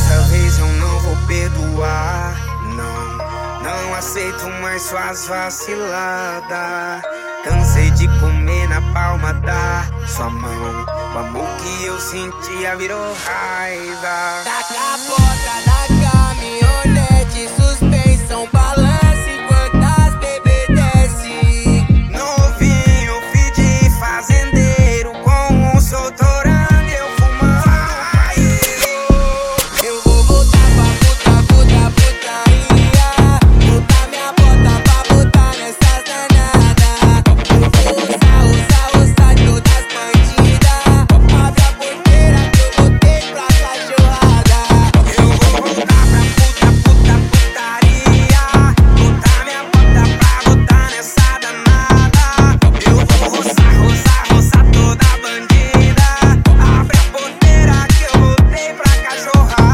Dessa vez eu não vou perdoar. Não aceito mais suas vaciladas. Cansei de comer na palma da sua mão. O amor que eu sentia virou raiva. Taca a porta da caminhonete, suspensão, balança enquanto as bebê desce. Novinho, filho de fazendeiro, com um soltorando eu fumando paeiro. Eu vou voltar pra putaria. Botar minha bota pra botar nessas danadas. Eu vou usar todas as bandidas. Abre a porteira que eu botei pra cachorrada. Eu vou voltar pra putaria. Botar minha bota pra botar nessa danada. Eu vou roçar toda a bandida. Abre a porteira que eu botei pra cachorrada.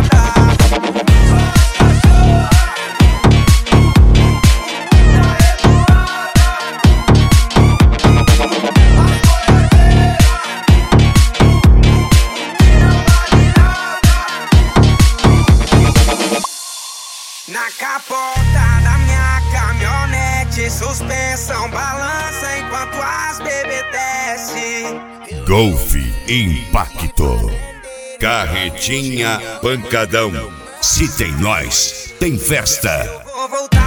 Na capota da minha caminhonete, suspensão balança enquanto as bebê desce. Golf Impacto. Carretinha Pancadão. Se tem nós, tem festa. Vou voltar